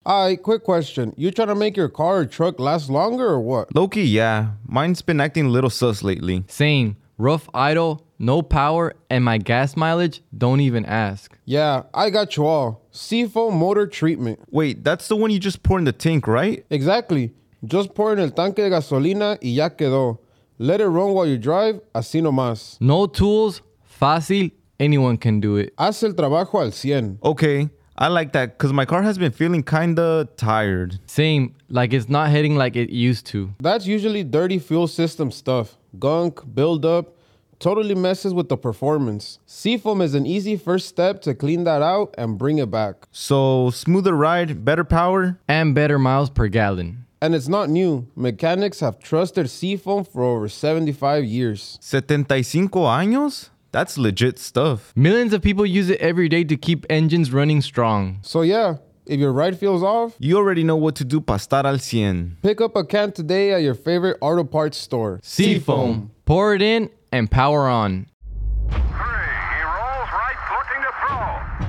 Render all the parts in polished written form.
Quick question. You trying to make your car or truck last longer or what? Low-key, yeah. Mine's been acting a little sus lately. Same. Rough idle, no power, and my gas mileage, don't even ask. Yeah, I got you all. Seafoam motor treatment. Wait, that's the one you just pour in the tank, right? Exactly. Just pour en el tanque de gasolina y ya quedó. Let it run while you drive, así nomás. No tools, fácil, anyone can do it. Haz el trabajo al 100. Okay, I like that because my car has been feeling kinda tired. Same, like it's not hitting like it used to. That's usually dirty fuel system stuff. Gunk, buildup, totally messes with the performance. Seafoam is an easy first step to clean that out and bring it back. So, smoother ride, better power? And better miles per gallon. And it's not new. Mechanics have trusted Seafoam for over 75 years. 75 años? That's legit stuff. Millions of people use it every day to keep engines running strong. So yeah, if your ride feels off, You already know what to do para estar al 100. pick up a can today at your favorite auto parts store. Seafoam. Pour it in and power on. Three. He rolls right, looking to throw.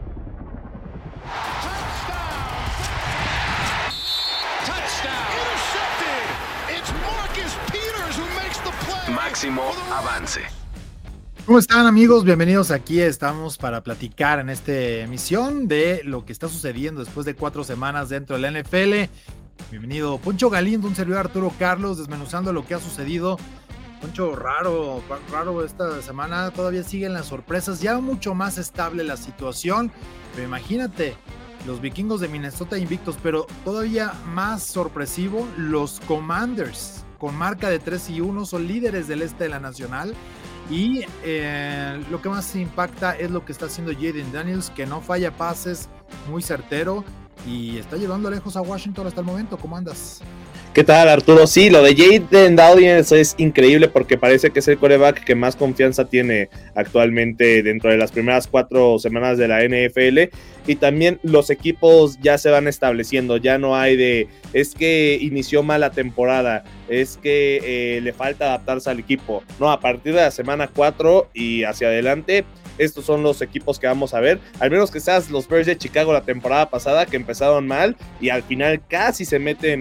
Touchdown! Intercepted! It's Marcus Peters who makes the play. Máximo avance. ¿Cómo están, amigos? Bienvenidos. Aquí estamos para platicar en esta emisión de lo que está sucediendo después de 4 semanas dentro de la NFL. Bienvenido Poncho Galindo, un servidor Arturo Carlos, desmenuzando lo que ha sucedido. Poncho, raro esta semana, todavía siguen las sorpresas, ya mucho más estable la situación, pero imagínate, los vikingos de Minnesota invictos, pero todavía más sorpresivo, los Commanders, con marca de 3-1, son líderes del este de la Nacional, y lo que más impacta es lo que está haciendo Jayden Daniels, que no falla pases, muy certero, y está llevando lejos a Washington hasta el momento. ¿Cómo andas? ¿Qué tal, Arturo? Sí, lo de Jayden Daniels es increíble porque parece que es el quarterback que más confianza tiene actualmente dentro de las primeras 4 semanas de la NFL, y también los equipos ya se van estableciendo, ya no hay de, es que inició mal la temporada, es que le falta adaptarse al equipo. No, a partir de la semana 4 y hacia adelante, estos son los equipos que vamos a ver, al menos que seas los Bears de Chicago la temporada pasada, que empezaron mal y al final casi se meten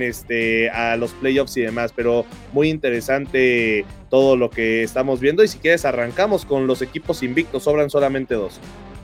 a los playoffs y demás, pero muy interesante todo lo que estamos viendo, y si quieres arrancamos con los equipos invictos, sobran solamente 2.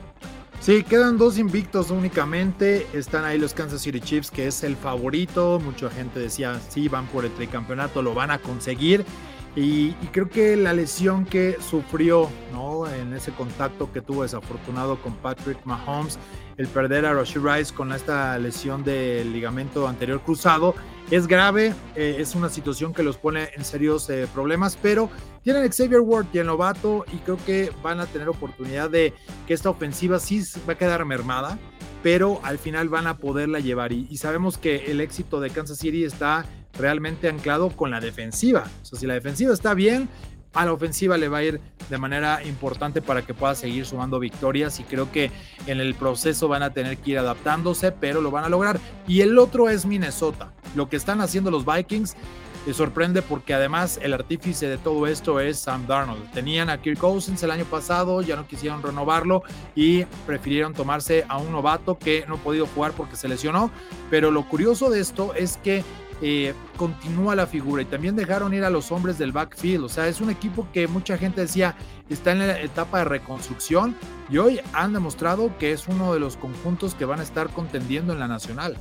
Sí, quedan 2 invictos únicamente, están ahí los Kansas City Chiefs, que es el favorito, mucha gente decía, sí, van por el tricampeonato, lo van a conseguir, y creo que la lesión que sufrió, ¿no?, en ese contacto que tuvo desafortunado con Patrick Mahomes, el perder a Rashee Rice con esta lesión del ligamento anterior cruzado, es grave, es una situación que los pone en serios problemas, pero tienen Xavier Ward y el novato, y creo que van a tener oportunidad de que esta ofensiva sí va a quedar mermada, pero al final van a poderla llevar, y sabemos que el éxito de Kansas City está realmente anclado con la defensiva. O sea, si la defensiva está bien, a la ofensiva le va a ir de manera importante para que pueda seguir sumando victorias, y creo que en el proceso van a tener que ir adaptándose, pero lo van a lograr. Y el otro es Minnesota. Lo que están haciendo los Vikings sorprende, porque además el artífice de todo esto es Sam Darnold. Tenían a Kirk Cousins el año pasado, ya no quisieron renovarlo y prefirieron tomarse a un novato que no ha podido jugar porque se lesionó, pero lo curioso de esto es que continúa la figura, y también dejaron ir a los hombres del backfield. O sea, es un equipo que mucha gente decía está en la etapa de reconstrucción, y hoy han demostrado que es uno de los conjuntos que van a estar contendiendo en la Nacional.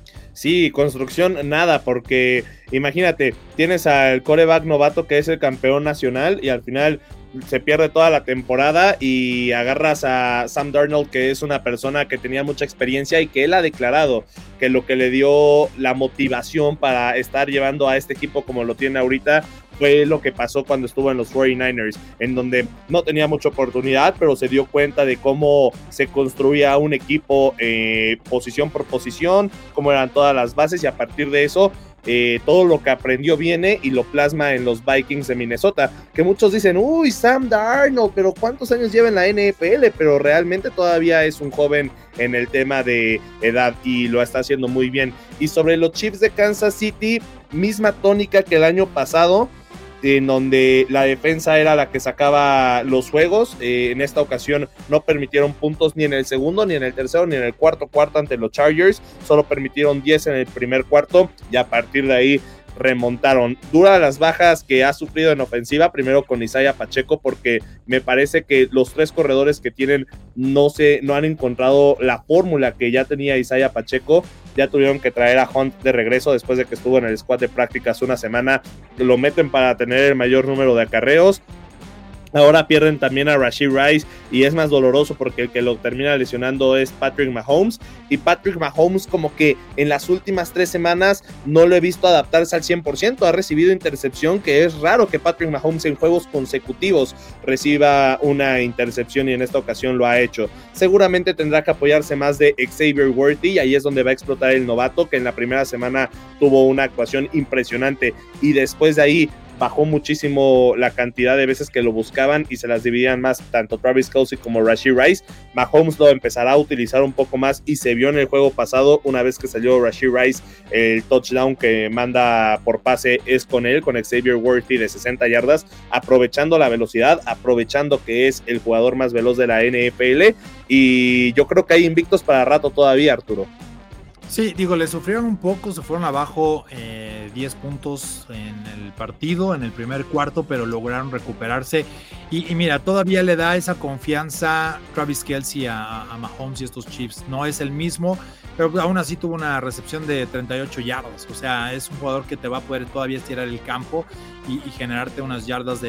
Sí, construcción nada, porque imagínate, tienes al quarterback novato que es el campeón nacional y al final se pierde toda la temporada, y agarras a Sam Darnold, que es una persona que tenía mucha experiencia y que él ha declarado que lo que le dio la motivación para estar llevando a este equipo como lo tiene ahorita fue lo que pasó cuando estuvo en los 49ers, en donde no tenía mucha oportunidad, pero se dio cuenta de cómo se construía un equipo posición por posición, cómo eran todas las bases, y a partir de eso todo lo que aprendió viene y lo plasma en los Vikings de Minnesota, que muchos dicen, uy, Sam Darnold, pero ¿cuántos años lleva en la NFL? Pero realmente todavía es un joven en el tema de edad y lo está haciendo muy bien. Y sobre los Chiefs de Kansas City, misma tónica que el año pasado, en donde la defensa era la que sacaba los juegos. En esta ocasión no permitieron puntos ni en el segundo, ni en el tercero, ni en el cuarto ante los Chargers. Solo permitieron 10 en el primer cuarto y a partir de ahí remontaron. Duras las bajas que ha sufrido en ofensiva, primero con Isaiah Pacheco, porque me parece que los 3 corredores que tienen no han encontrado la fórmula que ya tenía Isaiah Pacheco. Ya tuvieron que traer a Hunt de regreso después de que estuvo en el squad de prácticas una semana. Lo meten para tener el mayor número de acarreos. Ahora pierden también a Rashee Rice y es más doloroso porque el que lo termina lesionando es Patrick Mahomes. Y Patrick Mahomes como que en las últimas 3 semanas no lo he visto adaptarse al 100%. Ha recibido intercepción, que es raro que Patrick Mahomes en juegos consecutivos reciba una intercepción y en esta ocasión lo ha hecho. Seguramente tendrá que apoyarse más de Xavier Worthy y ahí es donde va a explotar el novato, que en la primera semana tuvo una actuación impresionante y después de ahí bajó muchísimo la cantidad de veces que lo buscaban y se las dividían más tanto Travis Kelce como Rashee Rice. Mahomes lo empezará a utilizar un poco más y se vio en el juego pasado, una vez que salió Rashee Rice, el touchdown que manda por pase es con él, con Xavier Worthy de 60 yardas, aprovechando la velocidad, aprovechando que es el jugador más veloz de la NFL y yo creo que hay invictos para rato todavía, Arturo. Sí, digo, le sufrieron un poco, se fueron abajo 10 puntos en el partido, en el primer cuarto, pero lograron recuperarse. Y mira, todavía le da esa confianza Travis Kelce a Mahomes y estos Chiefs. No es el mismo, pero aún así tuvo una recepción de 38 yardas. O sea, es un jugador que te va a poder todavía estirar el campo y generarte unas yardas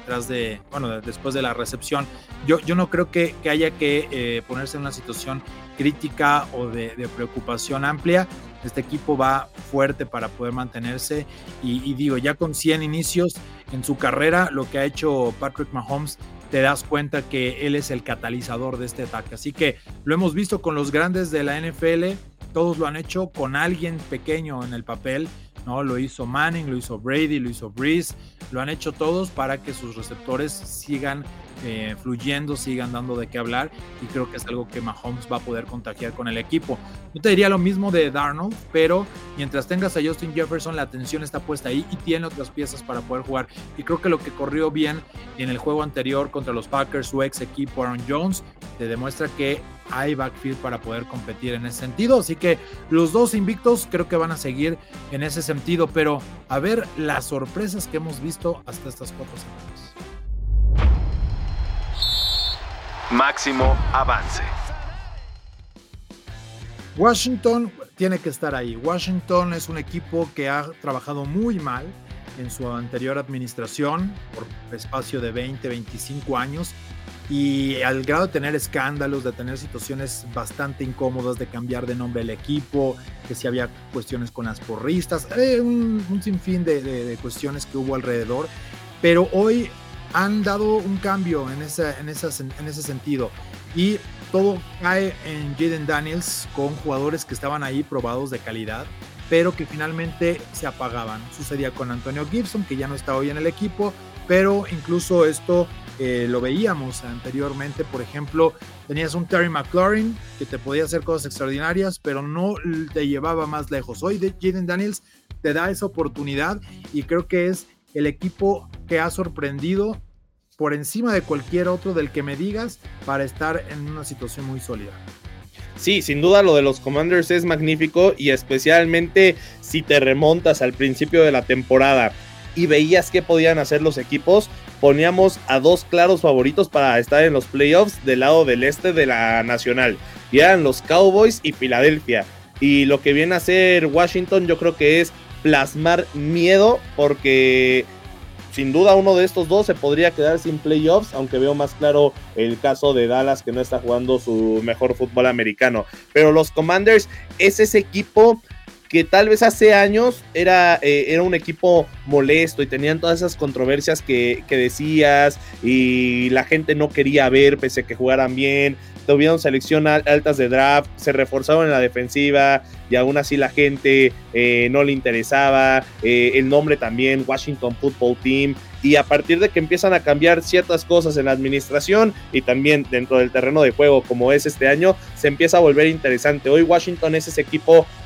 después de la recepción. Yo no creo que haya que ponerse en una situación crítica o de preocupación amplia. Este equipo va fuerte para poder mantenerse y digo, ya con 100 inicios en su carrera, lo que ha hecho Patrick Mahomes, te das cuenta que él es el catalizador de este ataque. Así que lo hemos visto con los grandes de la NFL, todos lo han hecho con alguien pequeño en el papel, ¿no? Lo hizo Manning, lo hizo Brady, lo hizo Breeze, lo han hecho todos para que sus receptores sigan fluyendo, sigan dando de qué hablar y creo que es algo que Mahomes va a poder contagiar con el equipo. Yo te diría lo mismo de Darnold, pero mientras tengas a Justin Jefferson la atención está puesta ahí y tiene otras piezas para poder jugar y creo que lo que corrió bien en el juego anterior contra los Packers, su ex equipo Aaron Jones, te demuestra que hay backfield para poder competir en ese sentido, así que los dos invictos creo que van a seguir en ese sentido, pero a ver las sorpresas que hemos visto hasta estas 4 semanas. Máximo avance. Washington tiene que estar ahí. Washington es un equipo que ha trabajado muy mal en su anterior administración por espacio de 20, 25 años y al grado de tener escándalos, de tener situaciones bastante incómodas, de cambiar de nombre el equipo, que si había cuestiones con las porristas, un sinfín de cuestiones que hubo alrededor, pero hoy han dado un cambio en ese sentido y todo cae en Jaden Daniels con jugadores que estaban ahí probados de calidad pero que finalmente se apagaban. Sucedía con Antonio Gibson, que ya no está hoy en el equipo, pero incluso esto lo veíamos anteriormente. Por ejemplo, tenías un Terry McLaurin que te podía hacer cosas extraordinarias, pero no te llevaba más lejos. Hoy Jaden Daniels te da esa oportunidad y creo que es el equipo que ha sorprendido por encima de cualquier otro del que me digas para estar en una situación muy sólida. Sí, sin duda lo de los Commanders es magnífico y especialmente si te remontas al principio de la temporada y veías qué podían hacer los equipos, poníamos a dos claros favoritos para estar en los playoffs del lado del este de la Nacional y eran los Cowboys y Filadelfia. Y lo que viene a hacer Washington yo creo que es plasmar miedo, porque sin duda uno de estos dos se podría quedar sin playoffs, aunque veo más claro el caso de Dallas, que no está jugando su mejor fútbol americano. Pero los Commanders es ese equipo que tal vez hace años era un equipo molesto y tenían todas esas controversias que decías y la gente no quería ver pese a que jugaran bien. Tuvieron selección altas de draft, se reforzaron en la defensiva y aún así la gente no le interesaba. El nombre también, Washington Football Team. Y a partir de que empiezan a cambiar ciertas cosas en la administración y también dentro del terreno de juego como es este año, se empieza a volver interesante. Hoy Washington es ese equipo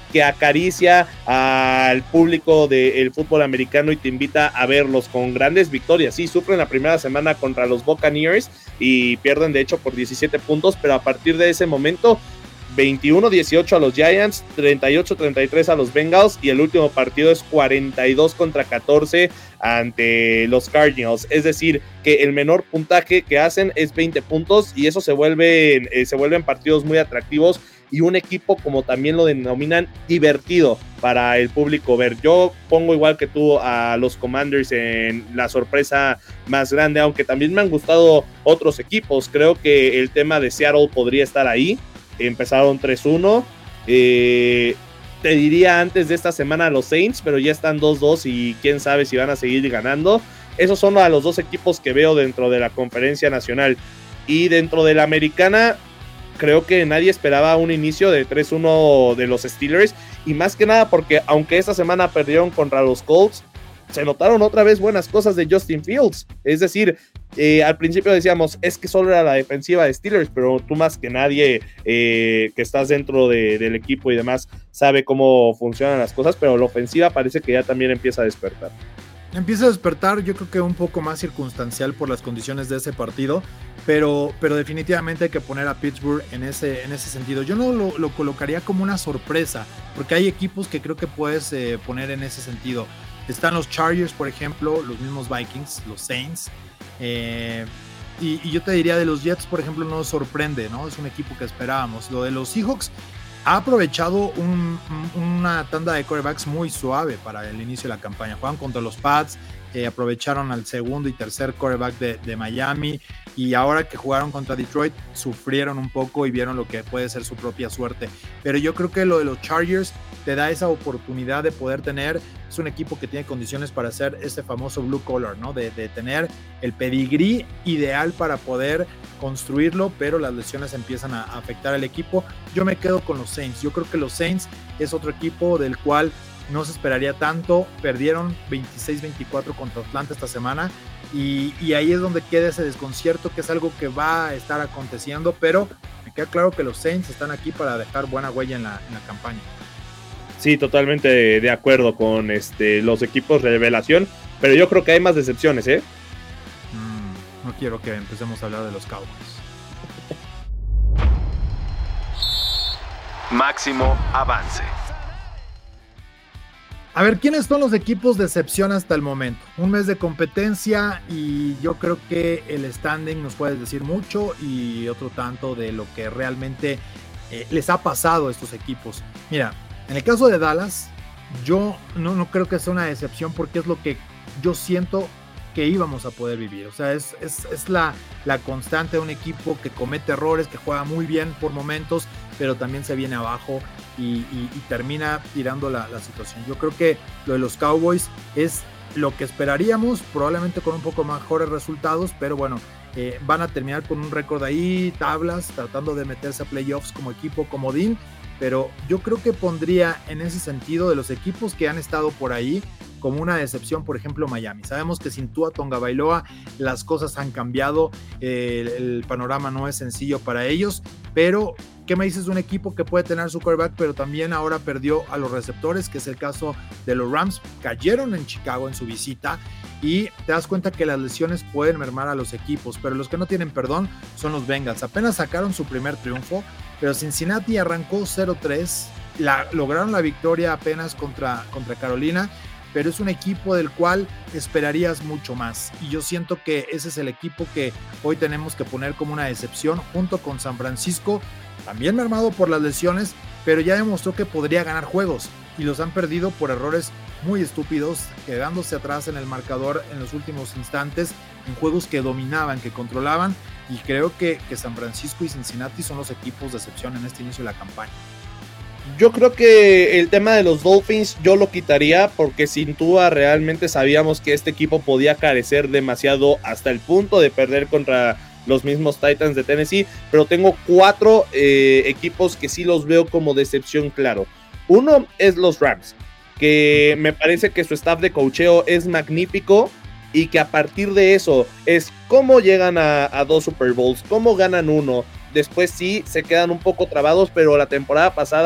que acaricia al público del fútbol americano y te invita a verlos con grandes victorias. Sí, sufren la primera semana contra los Buccaneers y pierden de hecho por 17 puntos, pero a partir de ese momento 21-18 a los Giants, 38-33 a los Bengals y el último partido es 42-14 ante los Cardinals. Es decir, que el menor puntaje que hacen es 20 puntos y eso se vuelven partidos muy atractivos y un equipo, como también lo denominan, divertido para el público ver. Yo pongo igual que tú a los Commanders en la sorpresa más grande, aunque también me han gustado otros equipos. Creo que el tema de Seattle podría estar ahí. Empezaron 3-1. Te diría antes de esta semana los Saints, pero ya están 2-2 y quién sabe si van a seguir ganando. Esos son a los dos equipos que veo dentro de la Conferencia Nacional. Y dentro de la Americana, creo que nadie esperaba un inicio de 3-1 de los Steelers. Y más que nada porque aunque esta semana perdieron contra los Colts, se notaron otra vez buenas cosas de Justin Fields. Es decir, al principio decíamos, es que solo era la defensiva de Steelers, pero tú más que nadie que estás dentro del equipo y demás sabe cómo funcionan las cosas, pero la ofensiva parece que ya también empieza a despertar. Empieza a despertar, yo creo que un poco más circunstancial por las condiciones de ese partido, pero definitivamente hay que poner a Pittsburgh en ese sentido. Yo no lo colocaría como una sorpresa, porque hay equipos que creo que puedes poner en ese sentido. Están los Chargers, por ejemplo, los mismos Vikings, los Saints, y yo te diría de los Jets, por ejemplo, no sorprende, ¿no? Es un equipo que esperábamos. Lo de los Seahawks ha aprovechado una tanda de quarterbacks muy suave para el inicio de la campaña. Juegan contra los Pats, aprovecharon al segundo y tercer quarterback de Miami, y ahora que jugaron contra Detroit sufrieron un poco y vieron lo que puede ser su propia suerte. Pero yo creo que lo de los Chargers te da esa oportunidad de poder tener, es un equipo que tiene condiciones para hacer ese famoso blue collar, ¿no? De tener el pedigrí ideal para poder construirlo, pero las lesiones empiezan a afectar al equipo. Yo me quedo con los Saints. Yo creo que los Saints es otro equipo del cual no se esperaría tanto. Perdieron 26-24 contra Atlanta esta semana y ahí es donde queda ese desconcierto, que es algo que va a estar aconteciendo, pero me queda claro que los Saints están aquí para dejar buena huella en la campaña. Sí, totalmente de acuerdo con los equipos revelación, pero yo creo que hay más decepciones, ¿eh? No quiero que empecemos a hablar de los Cowboys. Máximo avance. A ver, ¿quiénes son los equipos de excepción hasta el momento? Un mes de competencia y yo creo que el standing nos puede decir mucho y otro tanto de lo que realmente les ha pasado a estos equipos. Mira, en el caso de Dallas, yo no creo que sea una excepción porque es lo que yo siento que íbamos a poder vivir. O sea, es la constante de un equipo que comete errores, que juega muy bien por momentos, pero también se viene abajo y termina tirando la situación. Yo creo que lo de los Cowboys es lo que esperaríamos, probablemente con un poco mejores resultados, pero bueno, van a terminar con un récord ahí, tablas, tratando de meterse a playoffs como equipo comodín, pero yo creo que pondría en ese sentido de los equipos que han estado por ahí como una decepción, por ejemplo, Miami. Sabemos que sin Tua Tagovailoa las cosas han cambiado, el panorama no es sencillo para ellos, pero ¿qué me dices de un equipo que puede tener su quarterback, pero también ahora perdió a los receptores, que es el caso de los Rams? Cayeron en Chicago en su visita y te das cuenta que las lesiones pueden mermar a los equipos, pero los que no tienen perdón son los Bengals. Apenas sacaron su primer triunfo, pero Cincinnati arrancó 0-3, lograron la victoria apenas contra Carolina, pero es un equipo del cual esperarías mucho más, y yo siento que ese es el equipo que hoy tenemos que poner como una decepción, junto con San Francisco, también mermado por las lesiones, pero ya demostró que podría ganar juegos, y los han perdido por errores muy estúpidos, quedándose atrás en el marcador en los últimos instantes, en juegos que dominaban, que controlaban, y creo que San Francisco y Cincinnati son los equipos de excepción en este inicio de la campaña. Yo creo que el tema de los Dolphins yo lo quitaría porque sin Tua realmente sabíamos que este equipo podía carecer demasiado hasta el punto de perder contra los mismos Titans de Tennessee, pero tengo 4 equipos que sí los veo como decepción claro. Uno es los Rams, que me parece que su staff de coacheo es magnífico y que a partir de eso es cómo llegan a 2 Super Bowls, cómo ganan uno. Después sí se quedan un poco trabados, pero la temporada pasada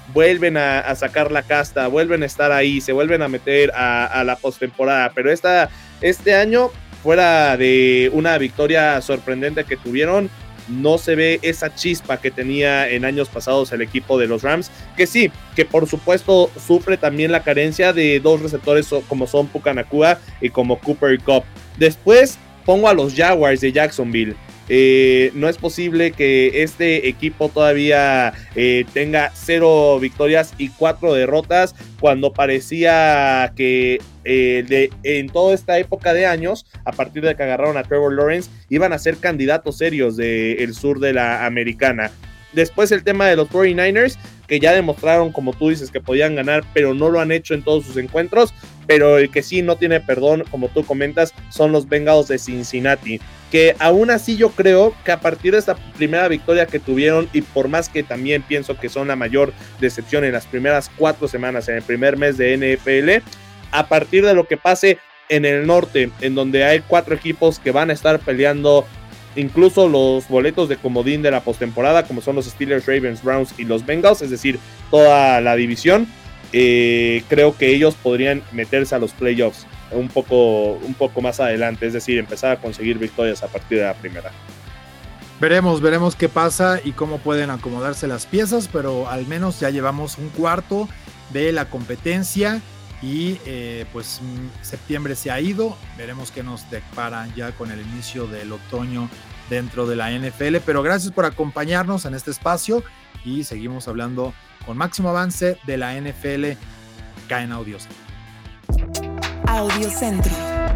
vuelven a sacar la casta, vuelven a estar ahí, se vuelven a meter a la postemporada, pero este año, fuera de una victoria sorprendente que tuvieron, no se ve esa chispa que tenía en años pasados el equipo de los Rams, que sí, que por supuesto sufre también la carencia de dos receptores como son Puka Nacua y como Cooper Kupp. Después pongo a los Jaguars de Jacksonville. No es posible que este equipo todavía tenga 0 victorias y 4 derrotas cuando parecía que en toda esta época de años, a partir de que agarraron a Trevor Lawrence, iban a ser candidatos serios del sur de la americana. Después el tema de los 49ers, que ya demostraron, como tú dices, que podían ganar, pero no lo han hecho en todos sus encuentros. Pero el que sí no tiene perdón, como tú comentas, son los Bengals de Cincinnati, que aún así yo creo que a partir de esta primera victoria que tuvieron, y por más que también pienso que son la mayor decepción en las primeras 4 semanas, en el primer mes de NFL, a partir de lo que pase en el norte, en donde hay 4 equipos que van a estar peleando incluso los boletos de comodín de la postemporada, como son los Steelers, Ravens, Browns y los Bengals, es decir, toda la división, creo que ellos podrían meterse a los playoffs un poco más adelante, es decir, empezar a conseguir victorias a partir de la primera. Veremos qué pasa y cómo pueden acomodarse las piezas, pero al menos ya llevamos un cuarto de la competencia y pues septiembre se ha ido. Veremos qué nos depara ya con el inicio del otoño dentro de la NFL, pero gracias por acompañarnos en este espacio y seguimos hablando con máximo avance de la NFL acá en Audiocentro. Audiocentro.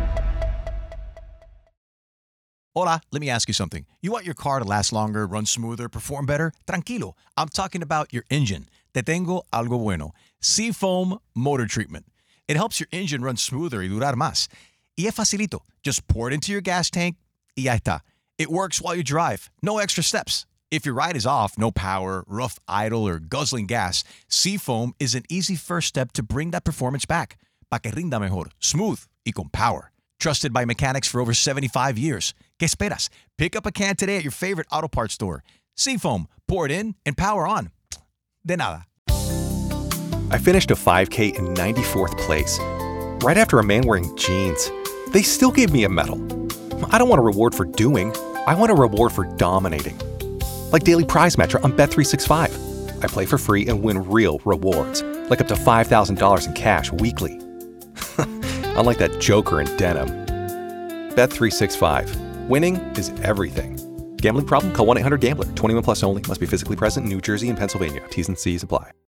Hola, let me ask you something. You want your car to last longer, run smoother, perform better? Tranquilo, I'm talking about your engine. Te tengo algo bueno. Seafoam Motor Treatment. It helps your engine run smoother y durar más. Y es facilito. Just pour it into your gas tank y ya está. It works while you drive. No extra steps. If your ride is off, no power, rough idle, or guzzling gas, Seafoam is an easy first step to bring that performance back. Pa' que rinda mejor, smooth y con power. Trusted by mechanics for over 75 years. ¿Qué esperas? Pick up a can today at your favorite auto parts store. Seafoam, pour it in and power on. De nada. I finished a 5K in 94th place, right after a man wearing jeans. They still gave me a medal. I don't want a reward for doing. I want a reward for dominating. Like Daily Prize Match on Bet365. I play for free and win real rewards, like up to $5,000 in cash weekly. Unlike that joker in denim. Bet365. Winning is everything. Gambling problem? Call 1-800-GAMBLER. 21 plus only. Must be physically present in New Jersey and Pennsylvania. T's and C's apply.